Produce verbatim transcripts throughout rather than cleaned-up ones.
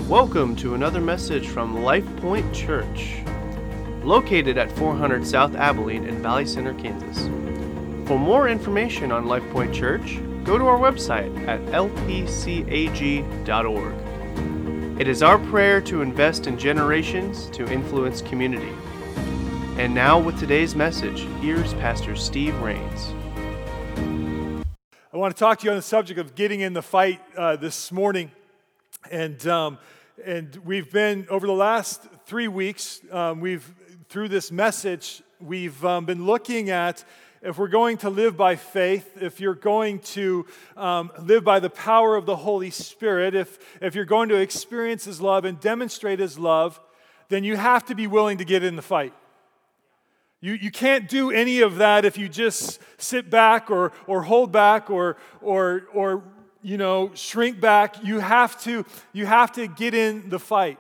Welcome to another message from Life Point Church, located at four hundred South Abilene in Valley Center, Kansas. For more information on Life Point Church, go to our website at l p c a g dot org. It is our prayer to invest in generations to influence community. And now with today's message, here's Pastor Steve Rains. I want to talk to you on the subject of getting in the fight uh, this morning. And um, and we've been, over the last three weeks, um, we've, through this message, we've um, been looking at if we're going to live by faith, if you're going to um, live by the power of the Holy Spirit, if, if you're going to experience His love and demonstrate His love, then you have to be willing to get in the fight. You, you can't do any of that if you just sit back or, or hold back or, or, or you know, shrink back. You have to, you have to get in the fight.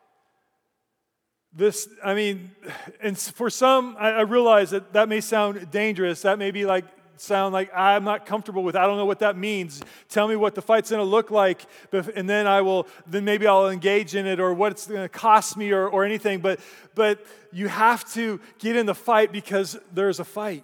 This, I mean, and for some, I, I realize that that may sound dangerous. That may be like, sound like I'm not comfortable with. I don't know what that means. Tell me what the fight's going to look like, and then I will. Then maybe I'll engage in it, or what it's going to cost me, or, or anything. But but you have to get in the fight because there's a fight.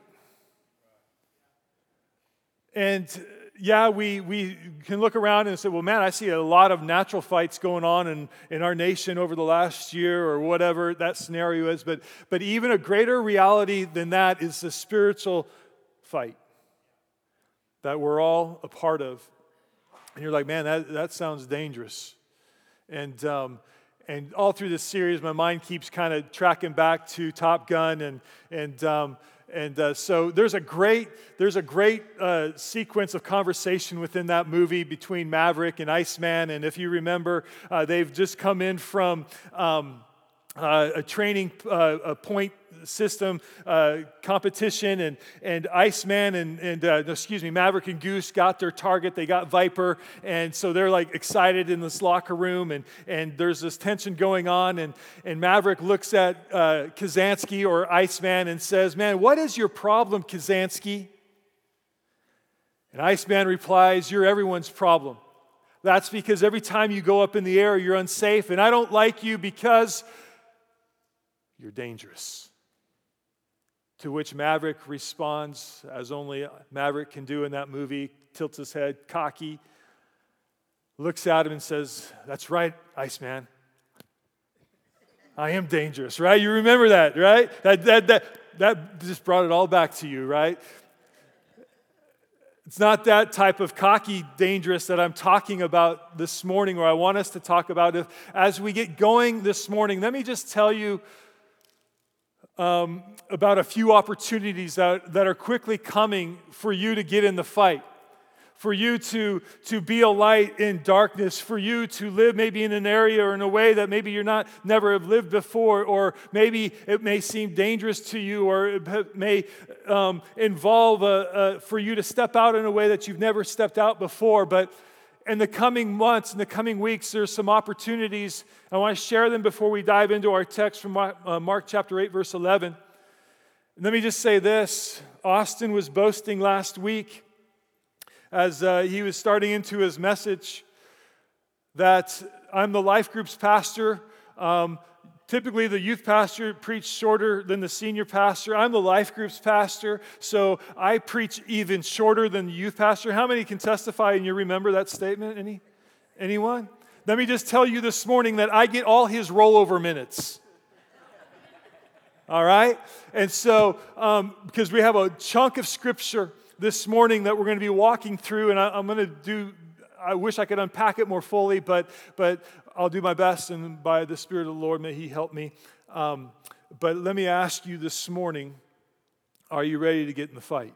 And yeah, we we can look around and say, well, man, I see a lot of natural fights going on in, in our nation over the last year, or whatever that scenario is. But but even a greater reality than that is the spiritual fight that we're all a part of. And you're like, man, that, that sounds dangerous. And um, and all through this series, my mind keeps kind of tracking back to Top Gun, and and um, and uh, so there's a great there's a great uh, sequence of conversation within that movie between Maverick and Iceman. And if you remember, uh, they've just come in from um, uh, a training uh, a point system uh, competition, and and Iceman and and uh, excuse me, Maverick and Goose got their target. They got Viper, and so they're like excited in this locker room, and and there's this tension going on, and and Maverick looks at uh, Kazansky or Iceman and says, "Man, what is your problem, Kazansky?" And Iceman replies, "You're everyone's problem. That's because every time you go up in the air, you're unsafe, and I don't like you because you're dangerous." To which Maverick responds, as only Maverick can do in that movie, tilts his head, cocky, looks at him and says, "That's right, Iceman. I am dangerous," right? You remember that, right? That, that, that, that just brought it all back to you, right? It's not that type of cocky dangerous that I'm talking about this morning, or I want us to talk about. If, as we get going this morning, let me just tell you Um, about a few opportunities that, that are quickly coming for you to get in the fight, for you to, to be a light in darkness, for you to live maybe in an area or in a way that maybe you're not never have lived before, or maybe it may seem dangerous to you, or it may um, involve a, a, for you to step out in a way that you've never stepped out before. But in the coming months, in the coming weeks, there's some opportunities. I want to share them before we dive into our text from Mark, uh, Mark chapter eight, verse eleven. And let me just say this. Austin was boasting last week as uh, he was starting into his message that I'm the life group's pastor. Um, Typically, the youth pastor preached shorter than the senior pastor. I'm the life group's pastor, so I preach even shorter than the youth pastor. How many can testify and you remember that statement? Any? Anyone? Let me just tell you this morning that I get all his rollover minutes. All right? And so, um, because we have a chunk of scripture this morning that we're going to be walking through, and I, I'm going to do, I wish I could unpack it more fully, but but I'll do my best, and by the Spirit of the Lord, may He help me. Um, but let me ask you this morning, are you ready to get in the fight?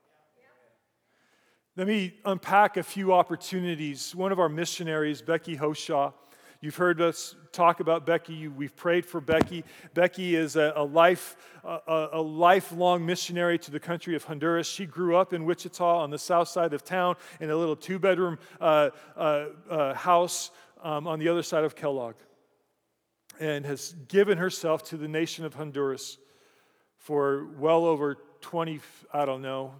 Let me unpack a few opportunities. One of our missionaries, Becky Hoshaw, you've heard us talk about Becky. We've prayed for Becky. Becky is a, a life, a, a lifelong missionary to the country of Honduras. She grew up in Wichita on the south side of town in a little two-bedroom uh, uh, uh, house Um, on the other side of Kellogg, and has given herself to the nation of Honduras for well over twenty, I don't know,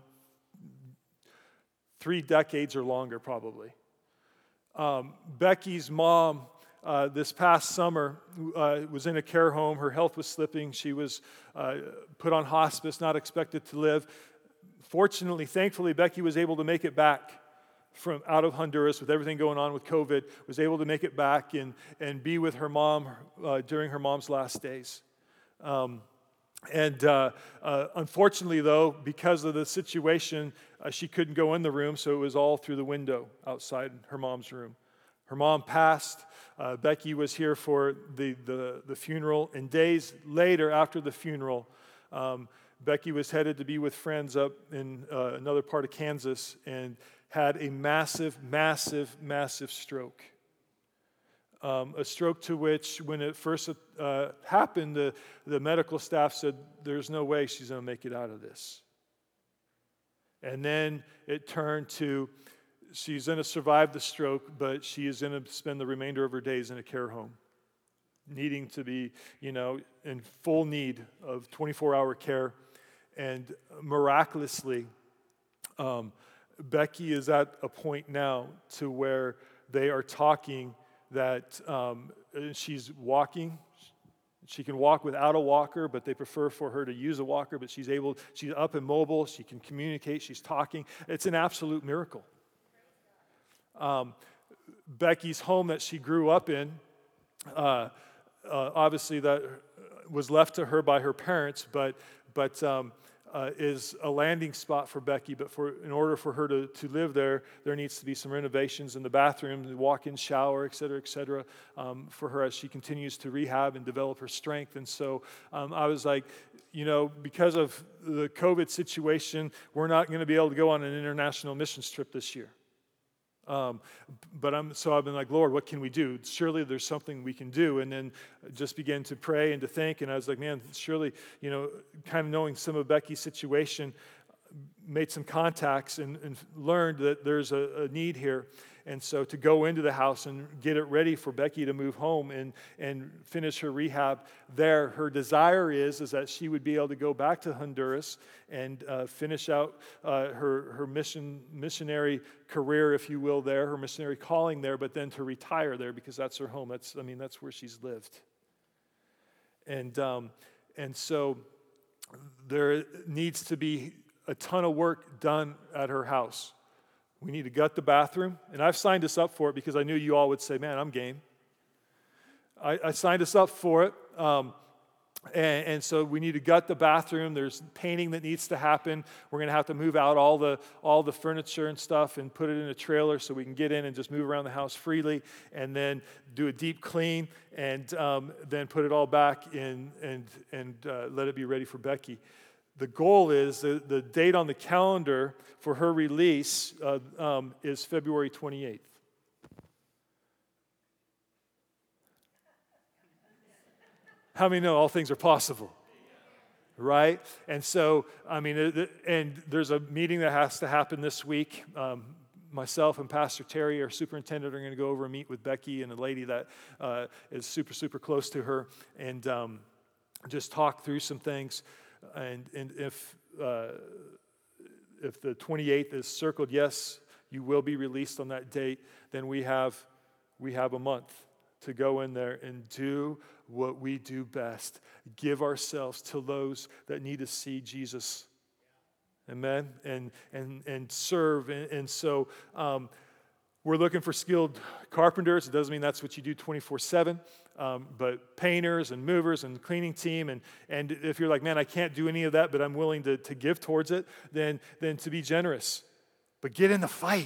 three decades or longer probably. Um, Becky's mom uh, this past summer, uh, was in a care home. Her health was slipping. She was uh, put on hospice, not expected to live. Fortunately, thankfully, Becky was able to make it back from out of Honduras with everything going on with COVID, was able to make it back and, and be with her mom uh, during her mom's last days. Um, and uh, uh, unfortunately, though, because of the situation, uh, she couldn't go in the room, so it was all through the window outside her mom's room. Her mom passed. Uh, Becky was here for the, the, the funeral, and days later, after the funeral, um, Becky was headed to be with friends up in uh, another part of Kansas and had a massive, massive, massive stroke. Um, a stroke to which, when it first uh, happened, the, the medical staff said, there's no way she's going to make it out of this. And then it turned to, she's going to survive the stroke, but she is going to spend the remainder of her days in a care home, needing to be, you know, in full need of twenty-four hour care. And miraculously, um, Becky is at a point now to where they are talking that um, she's walking. She can walk without a walker, but they prefer for her to use a walker, but she's able, she's up and mobile, she can communicate, she's talking. It's an absolute miracle. Um, Becky's home that she grew up in, uh, uh, obviously that was left to her by her parents, but but um, uh, is a landing spot for Becky. But for in order for her to, to live there, there needs to be some renovations in the bathroom, the walk-in shower, et cetera, et cetera, um, for her as she continues to rehab and develop her strength. And so um, I was like, you know, because of the COVID situation, we're not going to be able to go on an international missions trip this year. Um, but I'm so I've been like, Lord, what can we do? Surely there's something we can do. And then just began to pray and to think. And I was like, man, surely, you know, kind of knowing some of Becky's situation, made some contacts and, and learned that there's a, a need here. And so to go into the house and get it ready for Becky to move home and, and finish her rehab there. Her desire is, is that she would be able to go back to Honduras and uh, finish out uh, her, her mission missionary career, if you will, there, her missionary calling there, but then to retire there because that's her home. That's I mean, that's where she's lived. And um, and so there needs to be a ton of work done at her house. We need to gut the bathroom. And I've signed us up for it because I knew you all would say, man, I'm game. I, I signed us up for it. Um, and, and so we need to gut the bathroom. There's painting that needs to happen. We're going to have to move out all the all the furniture and stuff and put it in a trailer so we can get in and just move around the house freely, and then do a deep clean, and um, then put it all back in and, and uh, let it be ready for Becky. The goal is, the, the date on the calendar for her release uh, um, is February twenty-eighth. How many know all things are possible? Right? And so, I mean, it, and there's a meeting that has to happen this week. Um, myself and Pastor Terry, our superintendent, are going to go over and meet with Becky and a lady that uh, is super, super close to her, and um, just talk through some things. And and if uh, if the twenty-eighth is circled, yes, you will be released on that date, then we have we have a month to go in there and do what we do best. Give ourselves to those that need to see Jesus. Amen. And and and serve. And, and so um, we're looking for skilled carpenters. It doesn't mean that's what you do twenty-four seven. Um, but painters and movers and cleaning team, and and if you're like, man, I can't do any of that, but I'm willing to, to give towards it, then then to be generous. But get in the fight.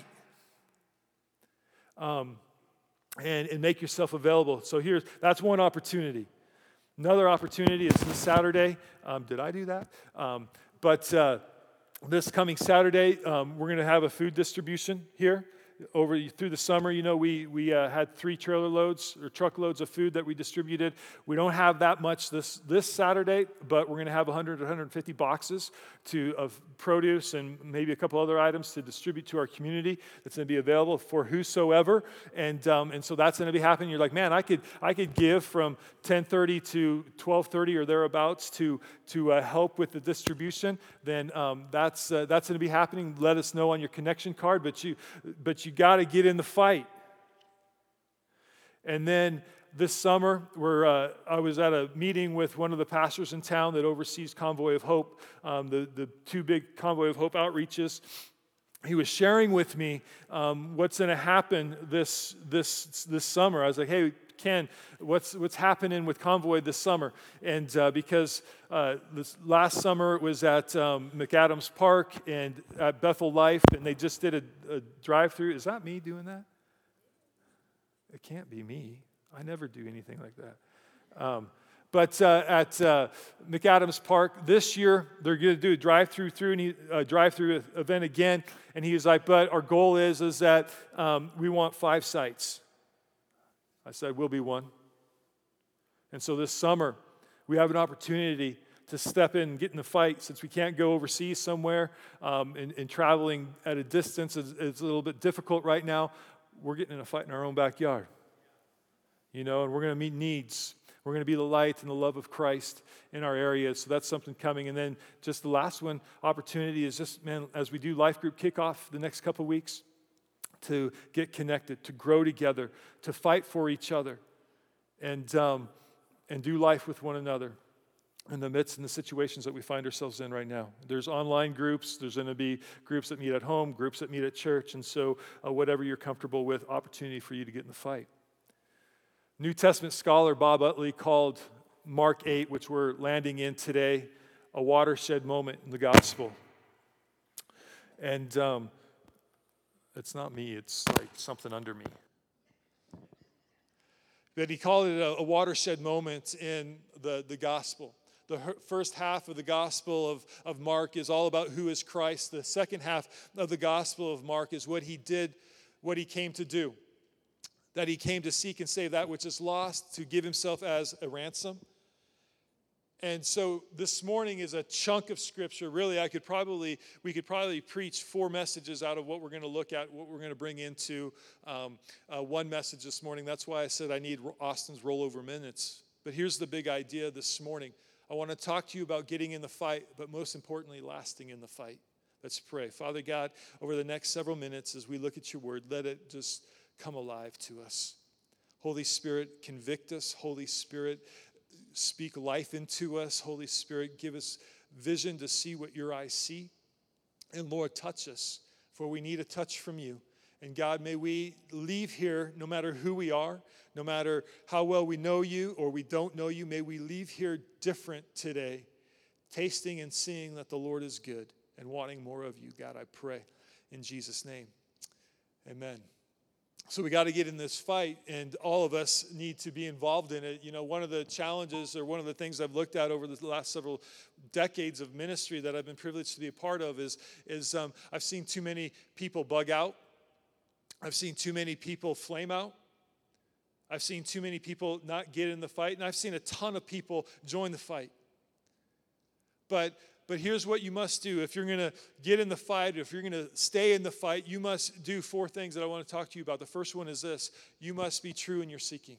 Um, and, and make yourself available. So here's, that's one opportunity. Another opportunity is this Saturday. Um, did I do that? Um, but uh, this coming Saturday, um, we're going to have a food distribution here. Over through the summer, you know, we we uh, had three trailer loads or truckloads of food that we distributed. We don't have that much this this Saturday, but we're going to have one hundred, one hundred fifty boxes to of produce and maybe a couple other items to distribute to our community. That's going to be available for whosoever, and um, and so that's going to be happening. You're like, man, I could I could give from ten thirty to twelve thirty or thereabouts to to uh, help with the distribution. Then um, that's uh, that's going to be happening. Let us know on your connection card, but you but you. You got to get in the fight. And then this summer, we're, uh, I was at a meeting with one of the pastors in town that oversees Convoy of Hope, um, the, the two big Convoy of Hope outreaches. He was sharing with me um, what's going to happen this, this, this summer. I was like, hey, Ken, what's, what's happening with Convoy this summer? And uh, because uh, this last summer it was at um, McAdams Park and at Bethel Life, and they just did a, a drive-through. Is that me doing that? It can't be me. I never do anything like that. Um, but uh, at uh, McAdams Park this year, they're going to do a drive-through through and he, uh, drive-through event again. And he was like, "But our goal is is that um, we want five sites." I said, "We'll be one." And so this summer, we have an opportunity to step in and get in the fight, since we can't go overseas somewhere, um, and, and traveling at a distance is, is a little bit difficult right now. We're getting in a fight in our own backyard. You know, and we're going to meet needs. We're going to be the light and the love of Christ in our area. So that's something coming. And then just the last one, opportunity is just, man, as we do life group kickoff the next couple of weeks, to get connected, to grow together, to fight for each other, and um, and do life with one another in the midst and the situations that we find ourselves in right now. There's online groups. There's going to be groups that meet at home, groups that meet at church. And so uh, whatever you're comfortable with, opportunity for you to get in the fight. New Testament scholar Bob Utley called Mark eight, which we're landing in today, a watershed moment in the gospel. And um, it's not me, it's like something under me. But he called it a, a watershed moment in the, the gospel. The first half of the gospel of, of Mark is all about who is Christ. The second half of the gospel of Mark is what he did, what he came to do. That he came to seek and save that which is lost, to give himself as a ransom. And so this morning is a chunk of scripture. Really, I could probably, we could probably preach four messages out of what we're going to look at, what we're going to bring into um, uh, one message this morning. That's why I said I need Austin's rollover minutes. But here's the big idea this morning. I want to talk to you about getting in the fight, but most importantly, lasting in the fight. Let's pray. Father God, over the next several minutes as we look at your word, let it just come alive to us. Holy Spirit, convict us. Holy Spirit, speak life into us. Holy Spirit, give us vision to see what your eyes see. And Lord, touch us, for we need a touch from you. And God, may we leave here, no matter who we are, no matter how well we know you or we don't know you, may we leave here different today, tasting and seeing that the Lord is good and wanting more of you. God, I pray in Jesus' name. Amen. So we got to get in this fight, and all of us need to be involved in it. You know, one of the challenges, or one of the things I've looked at over the last several decades of ministry that I've been privileged to be a part of is, is um, I've seen too many people bug out. I've seen too many people flame out. I've seen too many people not get in the fight, and I've seen a ton of people join the fight. But But here's what you must do. If you're going to get in the fight, if you're going to stay in the fight, you must do four things that I want to talk to you about. The first one is this: you must be true in your seeking.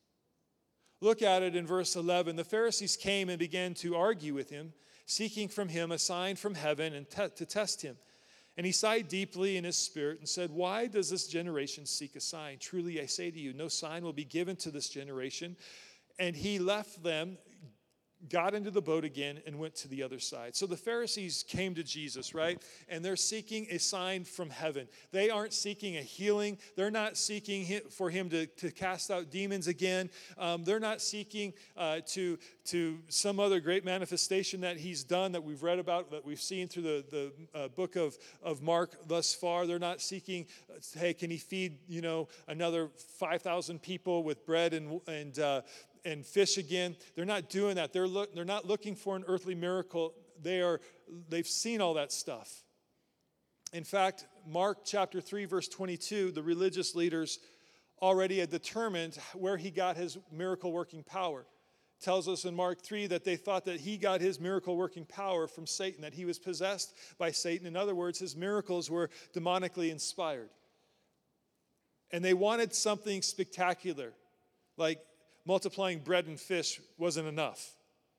Look at it in verse eleven. The Pharisees came and began to argue with him, seeking from him a sign from heaven and te- to test him. And he sighed deeply in his spirit and said, "Why does this generation seek a sign? Truly I say to you, no sign will be given to this generation." And he left them, got into the boat again, and went to the other side. So the Pharisees came to Jesus, right? And they're seeking a sign from heaven. They aren't seeking a healing. They're not seeking for him to, to cast out demons again. Um, they're not seeking uh, to, to some other great manifestation that he's done, that we've read about, that we've seen through the, the uh, book of, of Mark thus far. They're not seeking, uh, hey, can he feed, you know, another five thousand people with bread and, and uh, and fish again. They're not doing that. They're look, they're not looking for an earthly miracle. They are, they've seen all that stuff. In fact, Mark chapter three, verse twenty-two, the religious leaders already had determined where he got his miracle working power. It tells us in Mark three that they thought that he got his miracle working power from Satan, that he was possessed by Satan. In other words, his miracles were demonically inspired. And they wanted something spectacular, like multiplying bread and fish wasn't enough.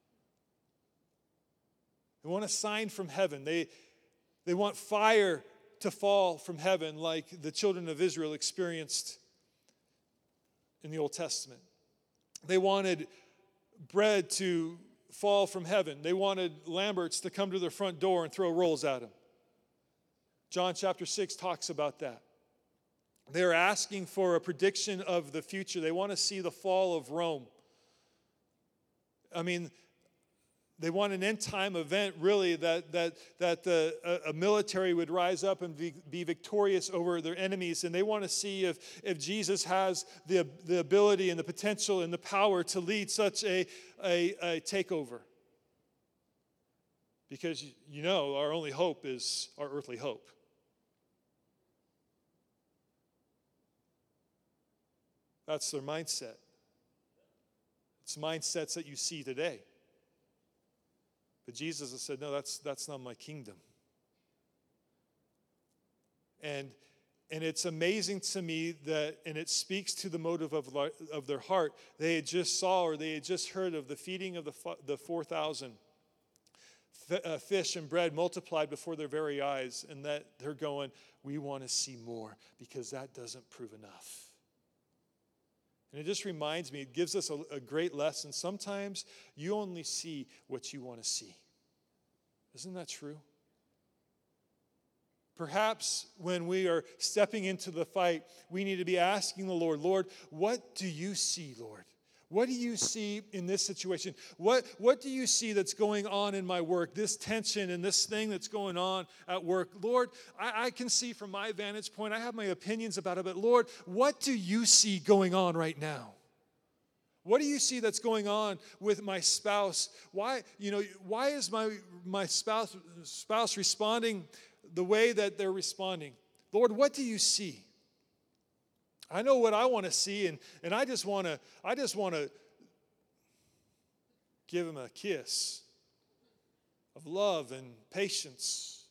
They want a sign from heaven. They, they want fire to fall from heaven like the children of Israel experienced in the Old Testament. They wanted bread to fall from heaven. They wanted Lamberts to come to their front door and throw rolls at them. John chapter six talks about that. They're asking for a prediction of the future. They want to see the fall of Rome. I mean, they want an end-time event, really, that that that the, a, a military would rise up and be, be victorious over their enemies. And they want to see if, if Jesus has the, the ability and the potential and the power to lead such a, a, a takeover. Because, you know, our only hope is our earthly hope. That's their mindset. It's mindsets that you see today. But Jesus has said, no, that's that's not my kingdom. And and it's amazing to me that, and it speaks to the motive of, of their heart. They had just saw or they had just heard of the feeding of the, the four thousand fish and bread multiplied before their very eyes. And that they're going, we want to see more because that doesn't prove enough. And it just reminds me, it gives us a, a great lesson. Sometimes you only see what you want to see. Isn't that true? Perhaps when we are stepping into the fight, we need to be asking the Lord, Lord, what do you see, Lord? What do you see in this situation? What, what do you see that's going on in my work, this tension and this thing that's going on at work? Lord, I, I can see from my vantage point, I have my opinions about it, but Lord, what do you see going on right now? What do you see that's going on with my spouse? Why, you know, why is my, my spouse, spouse responding the way that they're responding? Lord, what do you see? I know what I want to see, and, and I just want to I just want to give him a kiss of love and patience.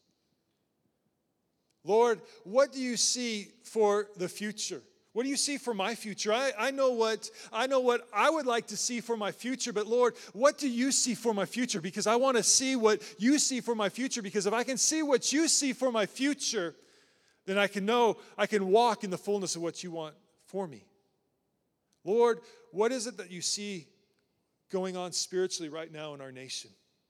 Lord, what do you see for the future? What do you see for my future? I, I know what I know what I would like to see for my future, but Lord, what do you see for my future? Because I want to see what you see for my future, because if I can see what you see for my future, then I can know, I can walk in the fullness of what you want for me. Lord, what is it that you see going on spiritually right now in our nation?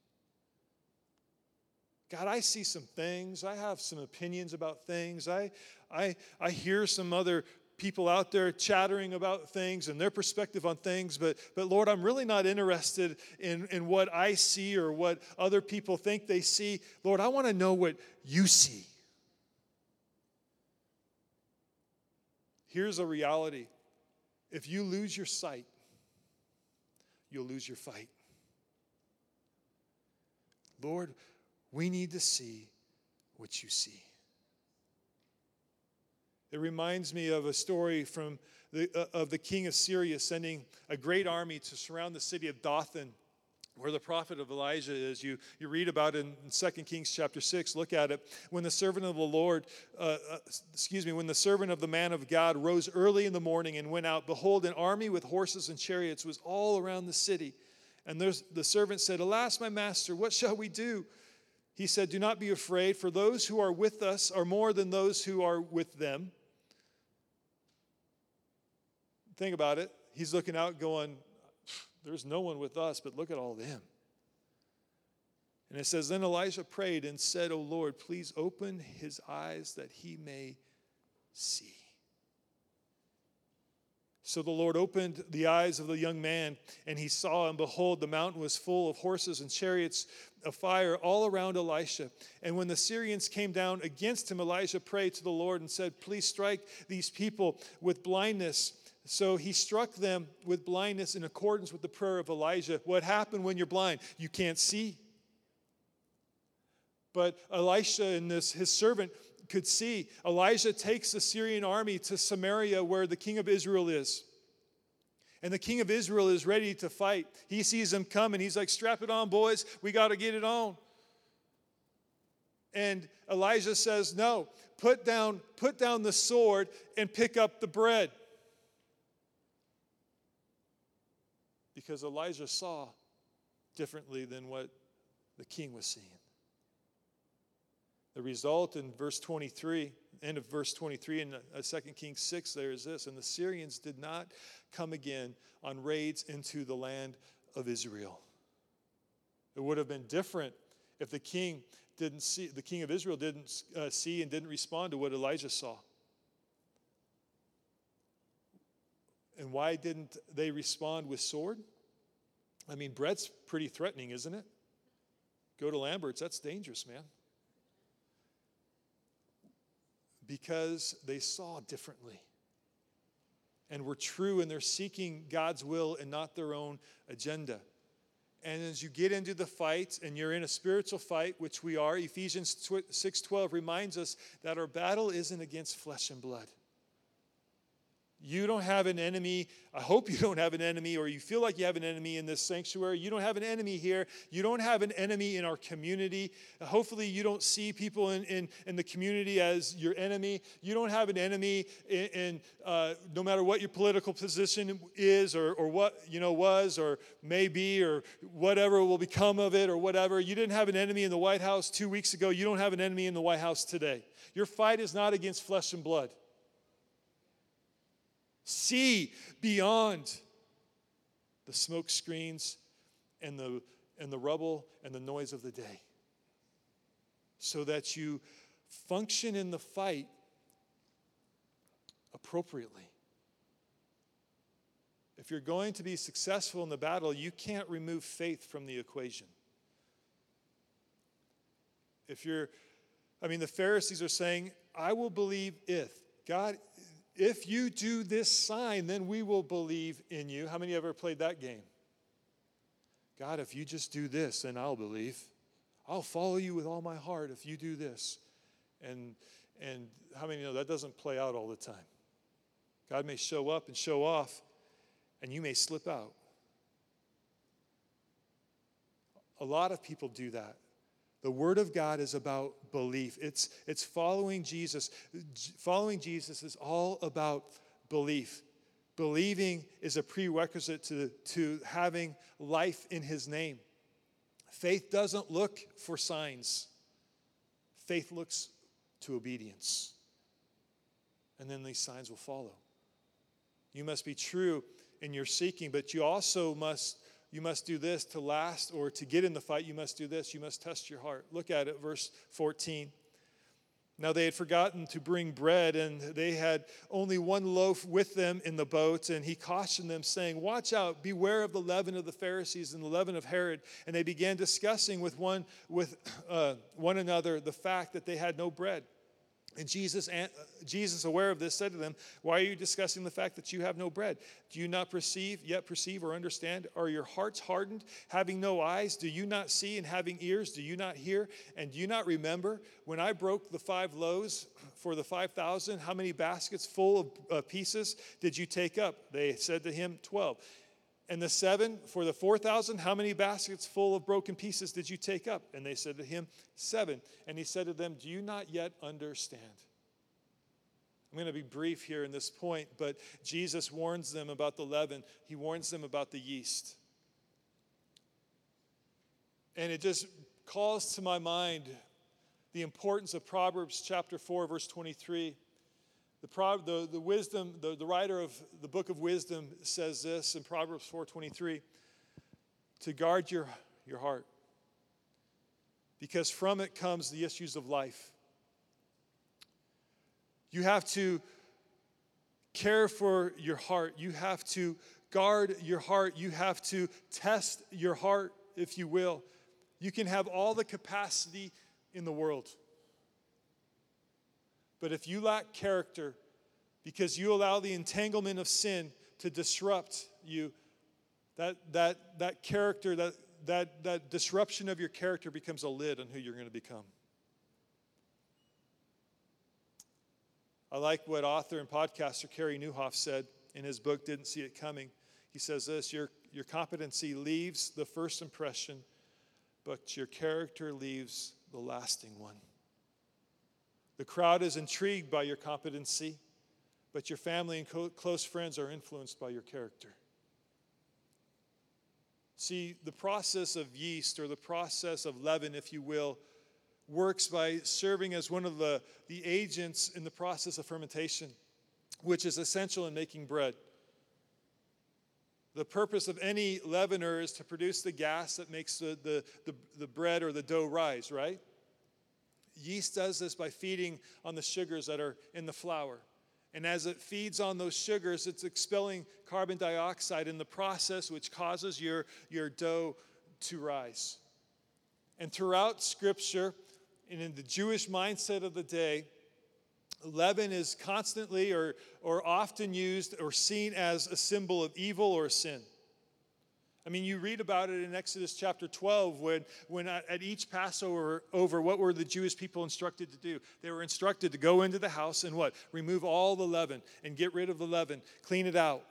God, I see some things. I have some opinions about things. I, I, I hear some other people out there chattering about things and their perspective on things, but, but Lord, I'm really not interested in, in what I see or what other people think they see. Lord, I want to know what you see. Here's a reality. If you lose your sight, you'll lose your fight. Lord, we need to see what you see. It reminds me of a story from the, uh, of the king of Syria sending a great army to surround the city of Dothan, where the prophet of Elijah is. You, you read about it in Second Kings chapter six. Look at it. When the servant of the Lord, uh, uh, excuse me, when the servant of the man of God rose early in the morning and went out, behold, an army with horses and chariots was all around the city. And there's, the servant said, alas, my master, what shall we do? He said, do not be afraid, for those who are with us are more than those who are with them. Think about it. He's looking out going, there's no one with us, but look at all them. And it says, then Elijah prayed and said, O Lord, please open his eyes that he may see. So the Lord opened the eyes of the young man, and he saw, and behold, the mountain was full of horses and chariots of fire all around Elisha. And when the Syrians came down against him, Elijah prayed to the Lord and said, please strike these people with blindness. So he struck them with blindness in accordance with the prayer of Elijah. What happened when you're blind? You can't see. But Elisha and this, his servant could see. Elijah takes the Syrian army to Samaria, where the king of Israel is. And the king of Israel is ready to fight. He sees them come, and he's like, strap it on, boys. We got to get it on. And Elijah says, no, put down, put down the sword and pick up the bread. Because Elijah saw differently than what the king was seeing. The result in verse twenty-three end of verse twenty-three in uh, Second Kings six, there is this, and the Syrians did not come again on raids into the land of Israel. It would have been different if the king didn't see, the king of Israel didn't uh, see and didn't respond to what Elijah saw. And why didn't they respond with sword? I mean, bread's pretty threatening, isn't it? Go to Lambert's, that's dangerous, man. Because they saw differently and were true, and they're seeking God's will and not their own agenda. And as you get into the fight, and you're in a spiritual fight, which we are, Ephesians six twelve reminds us that our battle isn't against flesh and blood. You don't have an enemy. I hope you don't have an enemy, or you feel like you have an enemy in this sanctuary. You don't have an enemy here. You don't have an enemy in our community. Hopefully you don't see people in, in, in the community as your enemy. You don't have an enemy in, in uh, no matter what your political position is, or, or what you know was or may be, or whatever will become of it, or whatever. You didn't have an enemy in the White House two weeks ago. You don't have an enemy in the White House today. Your fight is not against flesh and blood. See beyond the smoke screens and the, and the rubble and the noise of the day, so that you function in the fight appropriately. If you're going to be successful in the battle, you can't remove faith from the equation. If you're, I mean, the Pharisees are saying, I will believe if. God, if you do this sign, then we will believe in you. How many ever played that game? God, if you just do this, then I'll believe. I'll follow you with all my heart if you do this. And, and how many know that doesn't play out all the time? God may show up and show off, and you may slip out. A lot of people do that. The Word of God is about belief. It's, it's following Jesus. Following Jesus is all about belief. Believing is a prerequisite to, to having life in His name. Faith doesn't look for signs. Faith looks to obedience. And then these signs will follow. You must be true in your seeking, but you also must You must do this to last, or to get in the fight, you must do this. You must test your heart. Look at it, verse fourteen. Now they had forgotten to bring bread, and they had only one loaf with them in the boat. And he cautioned them, saying, watch out, beware of the leaven of the Pharisees and the leaven of Herod. And they began discussing with one, with, uh, one another the fact that they had no bread. And Jesus, Jesus, aware of this, said to them, why are you discussing the fact that you have no bread? Do you not perceive, yet perceive or understand? Are your hearts hardened? Having no eyes, do you not see? And having ears, do you not hear? And do you not remember when I broke the five loaves for the five thousand? How many baskets full of uh, pieces did you take up? They said to him, twelve. And the seven for the four thousand, how many baskets full of broken pieces did you take up? And they said to him, seven. And he said to them, do you not yet understand? I'm going to be brief here in this point, but Jesus warns them about the leaven. He warns them about the yeast. And it just calls to my mind the importance of Proverbs chapter four, verse twenty-three. The, Pro, the, the wisdom, the, the writer of the book of wisdom says this in Proverbs four twenty-three, to guard your, your heart, because from it comes the issues of life. You have to care for your heart. You have to guard your heart. You have to test your heart, if you will. You can have all the capacity in the world, but if you lack character, because you allow the entanglement of sin to disrupt you, that that that character, that that that disruption of your character becomes a lid on who you're going to become. I like what author and podcaster Carey Nieuwhof said in his book, Didn't See It Coming. He says this, your, your competency leaves the first impression, but your character leaves the lasting one. The crowd is intrigued by your competency, but your family and co- close friends are influenced by your character. See, the process of yeast, or the process of leaven, if you will, works by serving as one of the, the agents in the process of fermentation, which is essential in making bread. The purpose of any leavener is to produce the gas that makes the, the, the, the bread or the dough rise, right? Yeast does this by feeding on the sugars that are in the flour. And as it feeds on those sugars, it's expelling carbon dioxide in the process, which causes your, your dough to rise. And throughout Scripture, and in the Jewish mindset of the day, leaven is constantly or, or often used or seen as a symbol of evil or sin. I mean, you read about it in Exodus chapter twelve when, when at each Passover, over, what were the Jewish people instructed to do? They were instructed to go into the house and what? Remove all the leaven and get rid of the leaven, clean it out.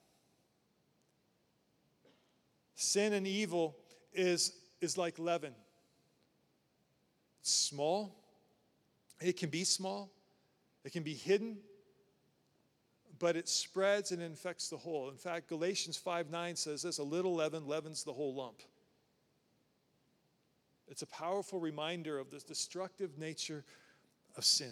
Sin and evil is, is like leaven. It's small. It can be small. It can be hidden. But it spreads and infects the whole. In fact, Galatians five nine says this, a little leaven leavens the whole lump. It's a powerful reminder of the destructive nature of sin.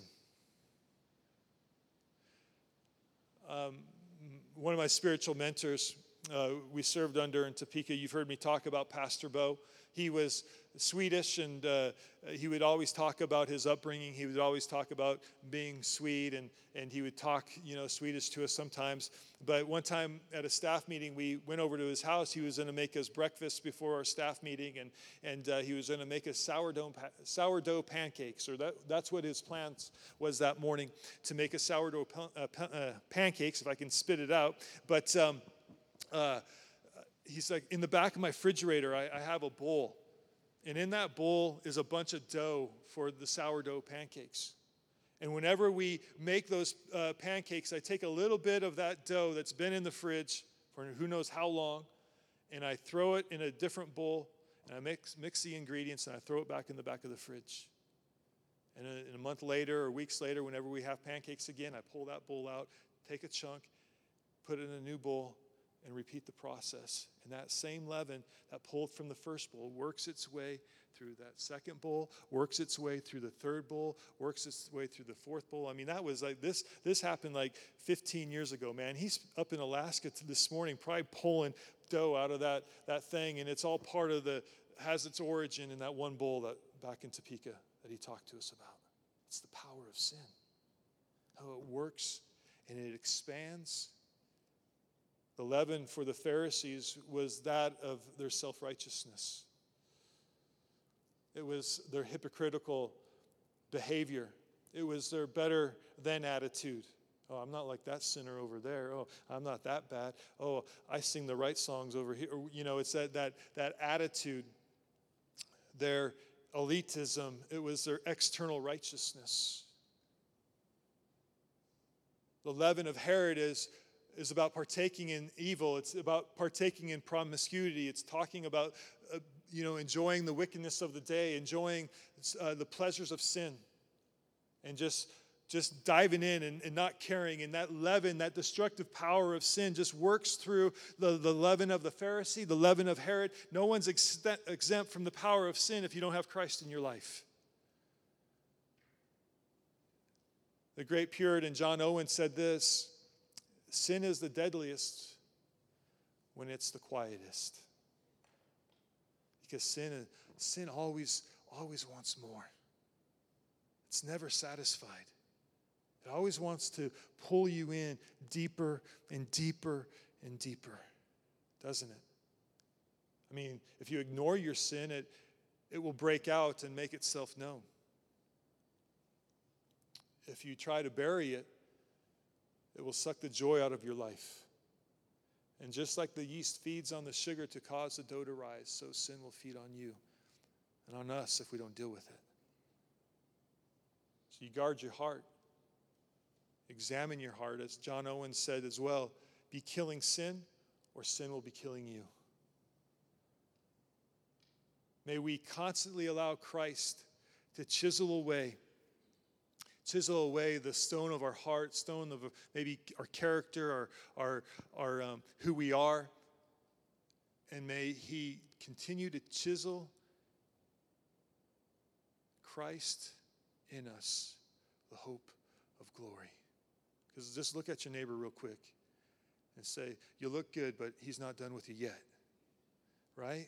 Um, one of my spiritual mentors, uh, we served under in Topeka, you've heard me talk about Pastor Bo. He was Swedish, and uh, he would always talk about his upbringing. He would always talk about being Swede, and, and he would talk, you know, Swedish to us sometimes. But one time at a staff meeting, we went over to his house. He was going to make us breakfast before our staff meeting, and, and uh, he was going to make us sourdough, sourdough pancakes, or that, that's what his plans was that morning, to make us sourdough uh, uh, pancakes, if I can spit it out. But um, uh, he's like, in the back of my refrigerator, I, I have a bowl. And in that bowl is a bunch of dough for the sourdough pancakes. And whenever we make those uh, pancakes, I take a little bit of that dough that's been in the fridge for who knows how long, and I throw it in a different bowl, and I mix, mix the ingredients, and I throw it back in the back of the fridge. And a, and a month later or weeks later, whenever we have pancakes again, I pull that bowl out, take a chunk, put it in a new bowl, and repeat the process. And that same leaven that pulled from the first bowl works its way through that second bowl, works its way through the third bowl, works its way through the fourth bowl. I mean, that was like this, this happened like fifteen years ago, man. He's up in Alaska this morning, probably pulling dough out of that, that thing, and it's all part of the, has its origin in that one bowl that back in Topeka that he talked to us about. It's the power of sin. How it works and it expands. The leaven for the Pharisees was that of their self-righteousness. It was their hypocritical behavior. It was their better than attitude. Oh, I'm not like that sinner over there. Oh, I'm not that bad. Oh, I sing the right songs over here. You know, it's that that that attitude, their elitism. It was their external righteousness. The leaven of Herod is is about partaking in evil. It's about partaking in promiscuity. It's talking about, uh, you know, enjoying the wickedness of the day, enjoying uh, the pleasures of sin, and just, just diving in and, and not caring. And that leaven, that destructive power of sin just works through the, the leaven of the Pharisee, the leaven of Herod. No one's ex- exempt from the power of sin if you don't have Christ in your life. The great Puritan John Owen said this: sin is the deadliest when it's the quietest. Because sin, sin always, always wants more. It's never satisfied. It always wants to pull you in deeper and deeper and deeper, doesn't it? I mean, if you ignore your sin, it, it will break out and make itself known. If you try to bury it, it will suck the joy out of your life. And just like the yeast feeds on the sugar to cause the dough to rise, so sin will feed on you and on us if we don't deal with it. So you guard your heart. Examine your heart. As John Owen said as well, be killing sin or sin will be killing you. May we constantly allow Christ to chisel away Chisel away the stone of our heart, stone of maybe our character, our, our, our um, who we are. And may he continue to chisel Christ in us, the hope of glory. Because just look at your neighbor real quick and say, you look good, but he's not done with you yet. Right?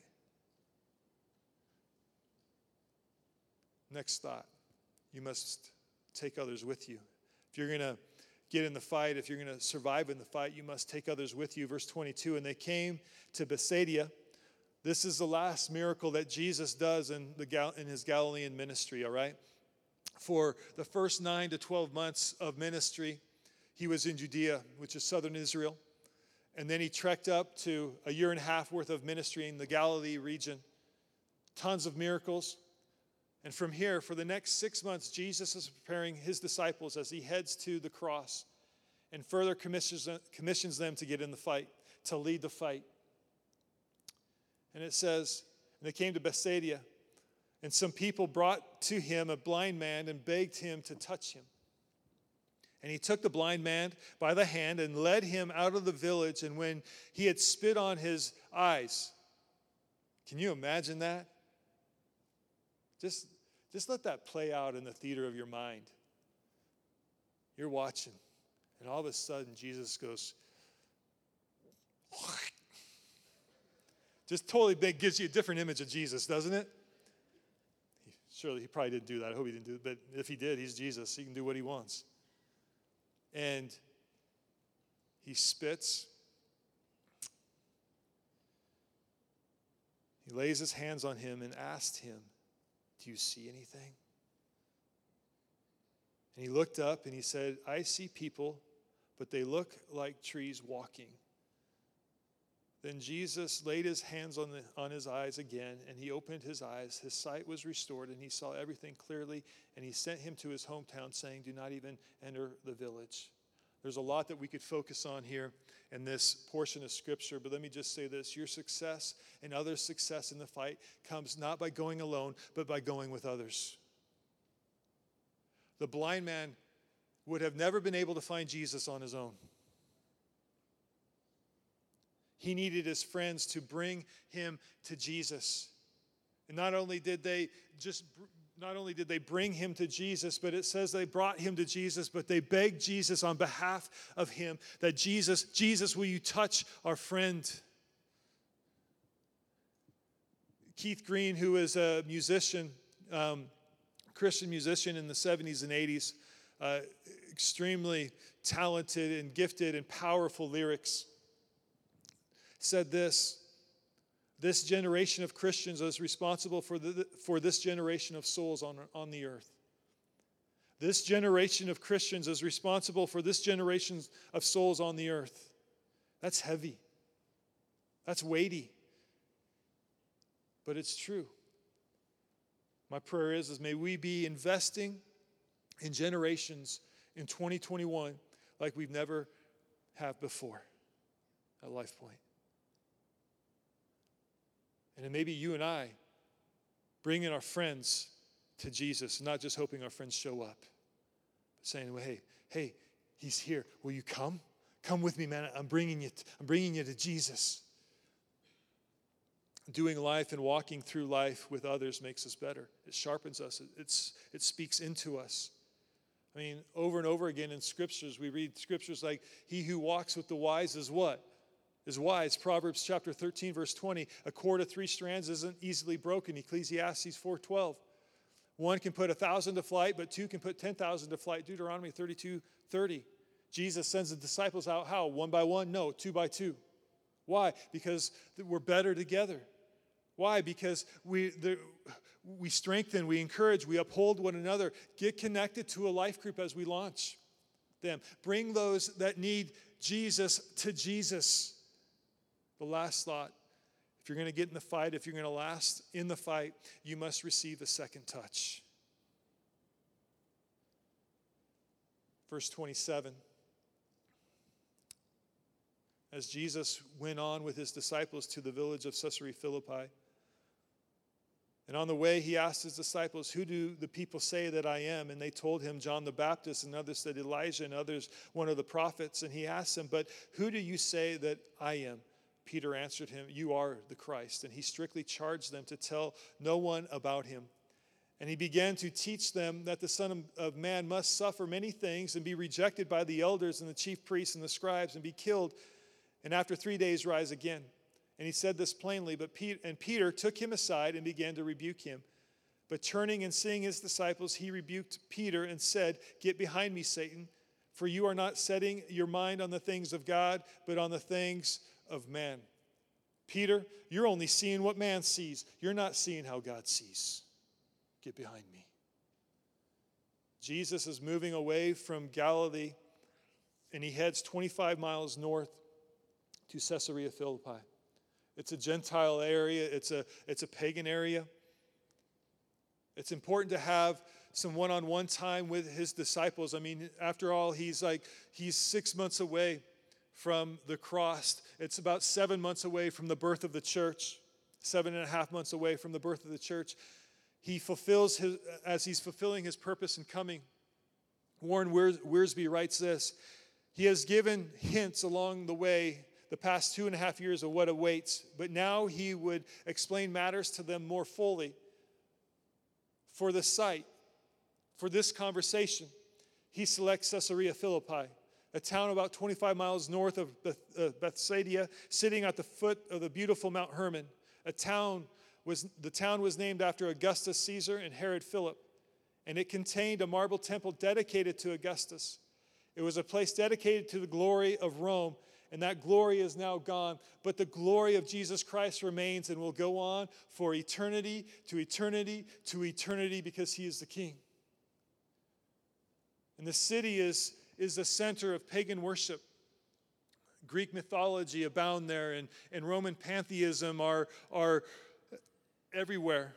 Next thought. You must take others with you. If you're going to get in the fight, if you're going to survive in the fight, you must take others with you. Verse twenty-two, and they came to Bethsaida. This is the last miracle that Jesus does in, the Gal- in his Galilean ministry, all right? For the first nine to twelve months of ministry, he was in Judea, which is southern Israel. And then he trekked up to a year and a half worth of ministry in the Galilee region. Tons of miracles. And from here, for the next six months, Jesus is preparing his disciples as he heads to the cross and further commissions, commissions them to get in the fight, to lead the fight. And it says, and they came to Bethsaida, and some people brought to him a blind man and begged him to touch him. And he took the blind man by the hand and led him out of the village. And when he had spit on his eyes, can you imagine that? Just, just let that play out in the theater of your mind. You're watching, and all of a sudden Jesus goes, just totally big, gives you a different image of Jesus, doesn't it? Surely he probably didn't do that. I hope he didn't do it. But if he did, he's Jesus. He can do what he wants. And he spits. He lays his hands on him and asked him, do you see anything? And he looked up and he said, I see people, but they look like trees walking. Then Jesus laid his hands on, the, on his eyes again, and he opened his eyes. His sight was restored, and he saw everything clearly, and he sent him to his hometown, saying, do not even enter the village. There's a lot that we could focus on here in this portion of Scripture, but let me just say this. Your success and others' success in the fight comes not by going alone, but by going with others. The blind man would have never been able to find Jesus on his own. He needed his friends to bring him to Jesus. And not only did they just not only did they bring him to Jesus, but it says they brought him to Jesus, but they begged Jesus on behalf of him that Jesus, Jesus, will you touch our friend? Keith Green, who is a musician, um, Christian musician in the seventies and eighties, uh, extremely talented and gifted and powerful lyrics, said this: this generation of Christians is responsible for, the, for this generation of souls on, on the earth. This generation of Christians is responsible for this generation of souls on the earth. That's heavy. That's weighty. But it's true. My prayer is, is may we be investing in generations in twenty twenty-one like we've never have before at LifePoint. And then maybe you and I bringing our friends to Jesus, not just hoping our friends show up, but saying, well, hey, hey, he's here. Will you come? Come with me, man. I'm bringing you, I'm bringing you to Jesus. Doing life and walking through life with others makes us better. It sharpens us. It, it's, it speaks into us. I mean, over and over again in scriptures, we read scriptures like, he who walks with the wise is what? Is wise. Proverbs chapter thirteen, verse twenty. A cord of three strands isn't easily broken. Ecclesiastes four twelve. One can put a thousand to flight, but two can put ten thousand to flight. Deuteronomy thirty-two thirty. Jesus sends the disciples out how? One by one? No, two by two. Why? Because we're better together. Why? Because we the, we strengthen, we encourage, we uphold one another. Get connected to a life group as we launch them. Bring those that need Jesus to Jesus. The last thought, if you're going to get in the fight, if you're going to last in the fight, you must receive a second touch. Verse twenty-seven. As Jesus went on with his disciples to the village of Caesarea Philippi, and on the way he asked his disciples, who do the people say that I am? And they told him, John the Baptist, and others said Elijah, and others one of the prophets. And he asked them, but who do you say that I am? Peter answered him, you are the Christ. And he strictly charged them to tell no one about him. And he began to teach them that the Son of Man must suffer many things and be rejected by the elders and the chief priests and the scribes and be killed, and after three days rise again. And he said this plainly, but Peter, and Peter took him aside and began to rebuke him. But turning and seeing his disciples, he rebuked Peter and said, "Get behind me, Satan, for you are not setting your mind on the things of God, but on the things of man." Peter, you're only seeing what man sees. You're not seeing how God sees. Get behind me. Jesus is moving away from Galilee, and he heads twenty-five miles north to Caesarea Philippi. It's a Gentile area. It's a, it's a pagan area. It's important to have some one-on-one time with his disciples. I mean, after all, he's like, he's six months away from the cross. It's about seven months away from the birth of the church, seven and a half months away from the birth of the church. He fulfills his, as he's fulfilling his purpose in coming. Warren Wiersbe writes this: he has given hints along the way the past two and a half years of what awaits, but now he would explain matters to them more fully. For the site, for this conversation, he selects Caesarea Philippi, a town about twenty-five miles north of Beth, uh, Bethsaida, sitting at the foot of the beautiful Mount Hermon. A town was the town was named after Augustus Caesar and Herod Philip, and it contained a marble temple dedicated to Augustus. It was a place dedicated to the glory of Rome, and that glory is now gone, but the glory of Jesus Christ remains and will go on for eternity to eternity to eternity because he is the King. And the city is, is the center of pagan worship. Greek mythology abound there, and, and Roman pantheism are, are everywhere.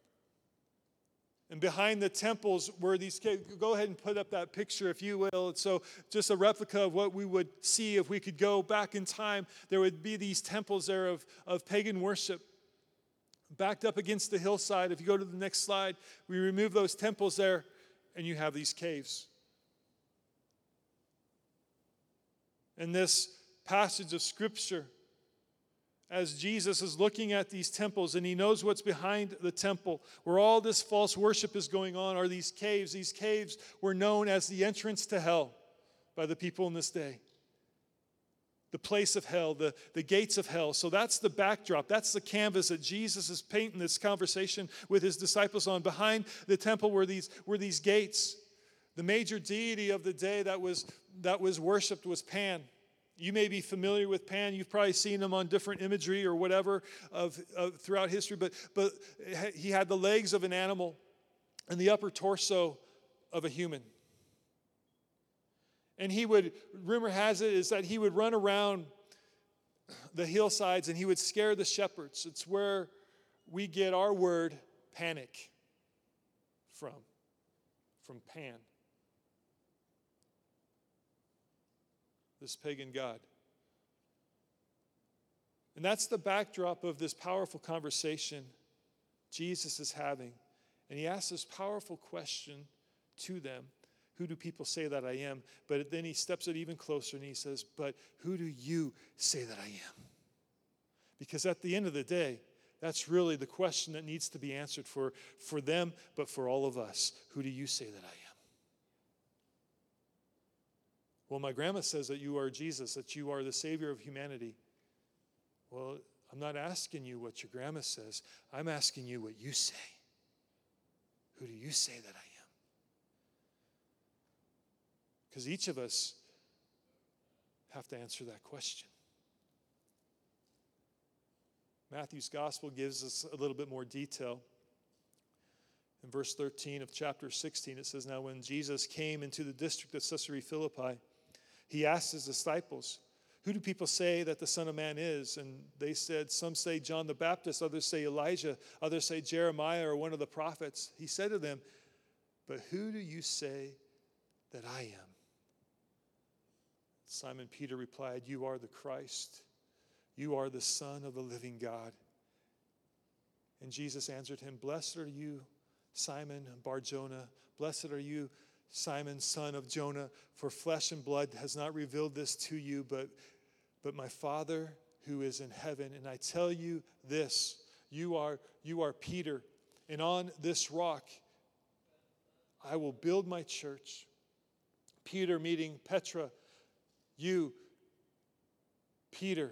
And behind the temples were these caves. Go ahead and put up that picture, if you will. So just a replica of what we would see if we could go back in time. There would be these temples there of, of pagan worship backed up against the hillside. If you go to the next slide, we remove those temples there, and you have these caves. In this passage of Scripture, as Jesus is looking at these temples and he knows what's behind the temple, where all this false worship is going on, are these caves. These caves were known as the entrance to hell by the people in this day. The place of hell, the, the gates of hell. So that's the backdrop. That's the canvas that Jesus is painting this conversation with his disciples on. Behind the temple were these, were these gates. The major deity of the day that was, that was worshipped was Pan. You may be familiar with Pan. You've probably seen him on different imagery or whatever of, of throughout history. But, but he had the legs of an animal and the upper torso of a human. And he would, rumor has it, is that he would run around the hillsides and he would scare the shepherds. It's where we get our word panic from, from Pan. This pagan god. And that's the backdrop of this powerful conversation Jesus is having. And he asks this powerful question to them: who do people say that I am? But then he steps it even closer and he says, but who do you say that I am? Because at the end of the day, that's really the question that needs to be answered for, for them, but for all of us. Who do you say that I am? Well, my grandma says that you are Jesus, that you are the Savior of humanity. Well, I'm not asking you what your grandma says. I'm asking you what you say. Who do you say that I am? Because each of us have to answer that question. Matthew's gospel gives us a little bit more detail. In verse thirteen of chapter sixteen, it says, now when Jesus came into the district of Caesarea Philippi, he asked his disciples, who do people say that the Son of Man is? And they said, some say John the Baptist, others say Elijah, others say Jeremiah or one of the prophets. He said to them, but who do you say that I am? Simon Peter replied, you are the Christ. You are the Son of the living God. And Jesus answered him, blessed are you, Simon Bar-Jonah. Blessed are you, Simon, son of Jonah, for flesh and blood has not revealed this to you, but, but my Father who is in heaven. And I tell you this, you are, you are Peter, and on this rock I will build my church. Peter meeting Petra. You, Peter,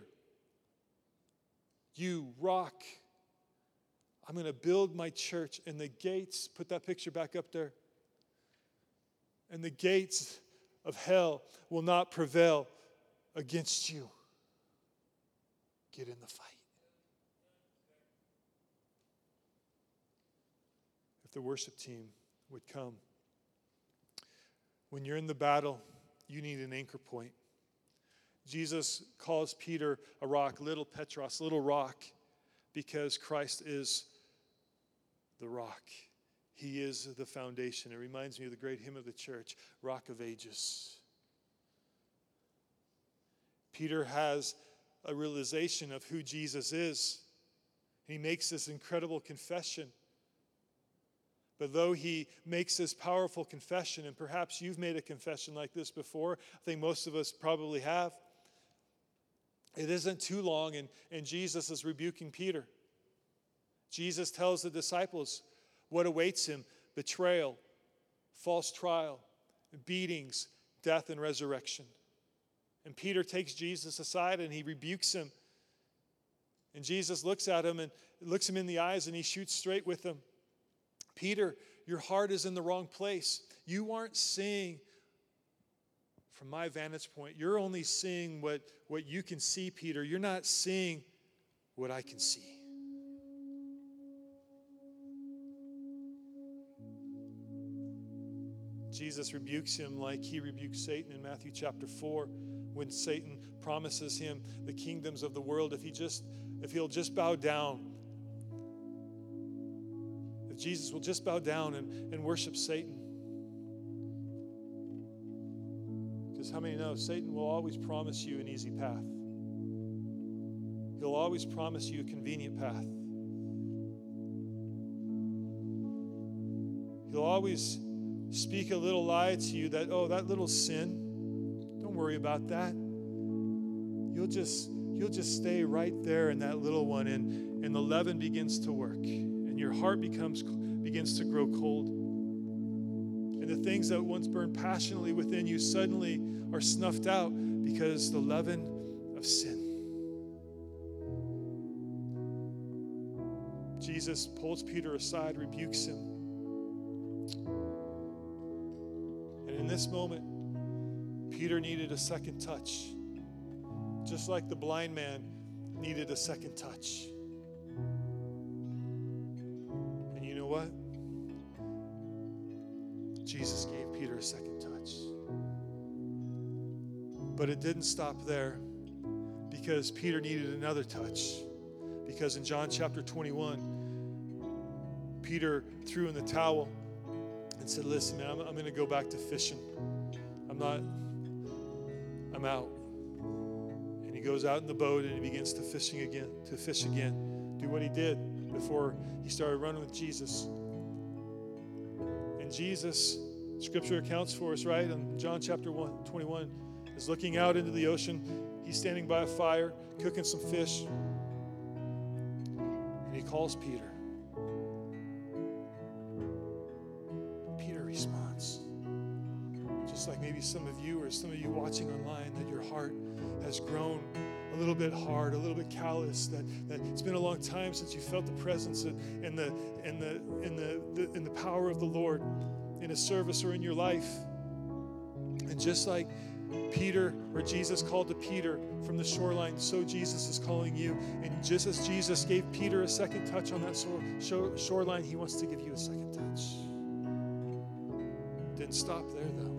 you rock. I'm going to build my church, and the gates, put that picture back up there, and the gates of hell will not prevail against you. Get in the fight. If the worship team would come. When you're in the battle, you need an anchor point. Jesus calls Peter a rock, little Petros, little rock, because Christ is the rock. He is the foundation. It reminds me of the great hymn of the church, Rock of Ages. Peter has a realization of who Jesus is. He makes this incredible confession. But though he makes this powerful confession, and perhaps you've made a confession like this before, I think most of us probably have, it isn't too long, and, and Jesus is rebuking Peter. Jesus tells the disciples what awaits him: betrayal, false trial, beatings, death, and resurrection. And Peter takes Jesus aside and he rebukes him. And Jesus looks at him and looks him in the eyes and he shoots straight with him. Peter, your heart is in the wrong place. You aren't seeing from my vantage point. You're only seeing what, what you can see, Peter. You're not seeing what I can see. Jesus rebukes him like he rebuked Satan in Matthew chapter four, when Satan promises him the kingdoms of the world if he just if he'll just bow down. If Jesus will just bow down and, and worship Satan. Because how many know Satan will always promise you an easy path? He'll always promise you a convenient path. He'll always speak a little lie to you that, oh, that little sin, don't worry about that. You'll just, you'll just stay right there in that little one, and, and the leaven begins to work, and your heart becomes begins to grow cold. And the things that once burned passionately within you suddenly are snuffed out because the leaven of sin. Jesus pulls Peter aside, rebukes him. In this moment, Peter needed a second touch, just like the blind man needed a second touch. And you know what? Jesus gave Peter a second touch. But it didn't stop there, because Peter needed another touch. Because in John chapter twenty-one, Peter threw in the towel and said, listen, man, I'm, I'm going to go back to fishing. I'm not, I'm out. And he goes out in the boat and he begins to fishing again, to fish again. Do what he did before he started running with Jesus. And Jesus, Scripture accounts for us, right? In John chapter one, twenty-one, is looking out into the ocean. He's standing by a fire, cooking some fish. And he calls Peter. Response. Just like maybe some of you or some of you watching online, that your heart has grown a little bit hard, a little bit callous, that, that it's been a long time since you felt the presence and the and the in the, the in the power of the Lord in a service or in your life. And just like Peter, or Jesus called to Peter from the shoreline, so Jesus is calling you. And just as Jesus gave Peter a second touch on that shore, shoreline, he wants to give you a second touch. Didn't stop there, though,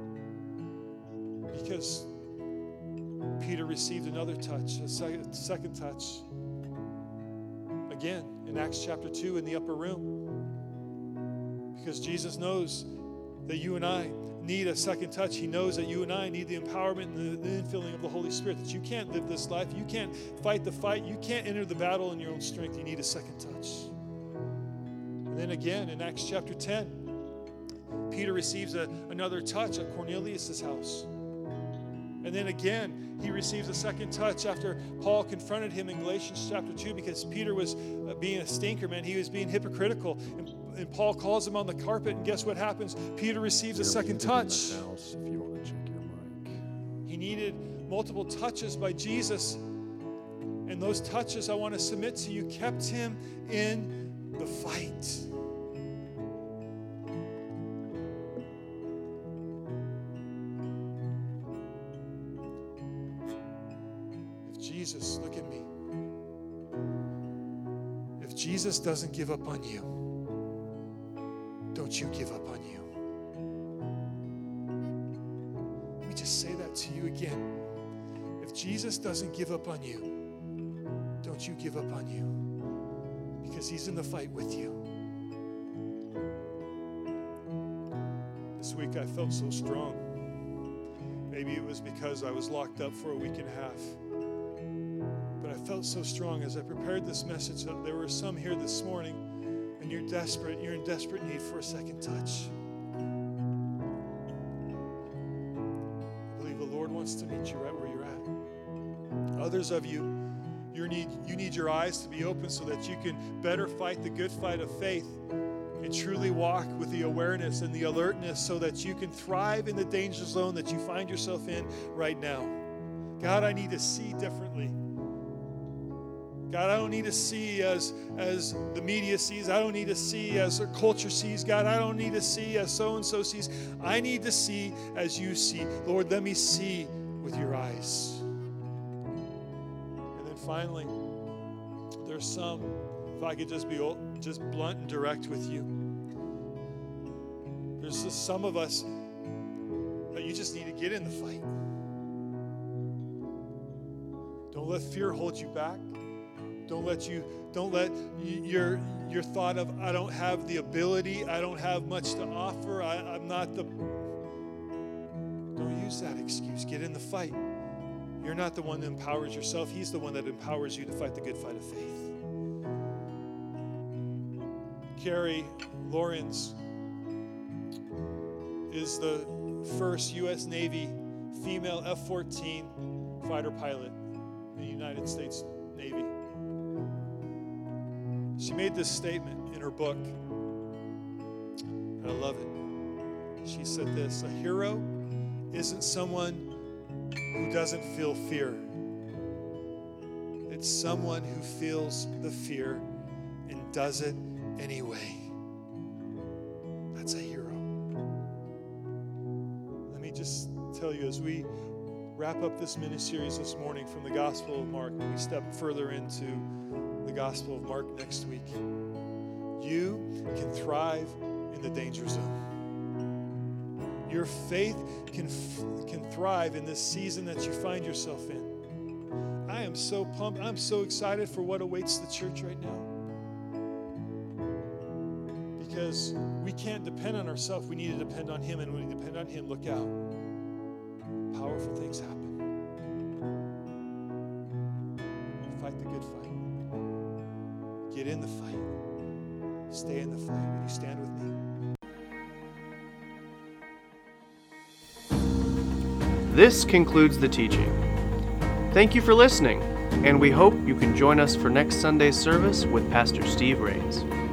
because Peter received another touch, a second, second touch, again in Acts chapter two in the upper room, because Jesus knows that you and I need a second touch. He knows that you and I need the empowerment and the, the infilling of the Holy Spirit, that you can't live this life, you can't fight the fight, you can't enter the battle in your own strength. You need a second touch. And then again in Acts chapter ten, Peter receives a, another touch at Cornelius' house. And then again, he receives a second touch after Paul confronted him in Galatians chapter two, because Peter was uh, being a stinker, man. He was being hypocritical. And, and Paul calls him on the carpet, and guess what happens? Peter receives a second touch. House, if you want to check your mic. He needed multiple touches by Jesus, and those touches, I want to submit to you, kept him in the fight. If Jesus, look at me. If Jesus doesn't give up on you, don't you give up on you. Let me just say that to you again. If Jesus doesn't give up on you, don't you give up on you, because he's in the fight with you. This week I felt so strong. Maybe it was because I was locked up for a week and a half. But I felt so strong as I prepared this message that there were some here this morning, and you're desperate, you're in desperate need for a second touch. I believe the Lord wants to meet you right where you're at. Others of you, you need, you need your eyes to be open so that you can better fight the good fight of faith and truly walk with the awareness and the alertness so that you can thrive in the danger zone that you find yourself in right now. God, I need to see differently. God, I don't need to see as, as the media sees. I don't need to see as our culture sees. God, I don't need to see as so-and-so sees. I need to see as you see. Lord, let me see with your eyes. And then finally, there's some, if I could just be just blunt and direct with you, there's just some of us that you just need to get in the fight. Don't let fear hold you back. Don't let you, don't let your, your thought of, I don't have the ability, I don't have much to offer, I, I'm not the, don't use that excuse. Get in the fight. You're not the one that empowers yourself. He's the one that empowers you to fight the good fight of faith. Carrie Lawrence is the first U S Navy female F fourteen fighter pilot in the United States Navy. She made this statement in her book, and I love it. She said this: a hero isn't someone who doesn't feel fear. It's someone who feels the fear and does it anyway. That's a hero. Let me just tell you, as we wrap up this mini-series this morning from the Gospel of Mark, and we step further into the Gospel of Mark next week, you can thrive in the danger zone. Your faith can can thrive in this season that you find yourself in. I am so pumped. I'm so excited for what awaits the church right now. Because we can't depend on ourselves. We need to depend on Him. And when we depend on Him, look out. Powerful things happen. Fight the good fight. Get in the fight. Stay in the fight. Will you stand with me? This concludes the teaching. Thank you for listening, and we hope you can join us for next Sunday's service with Pastor Steve Rains.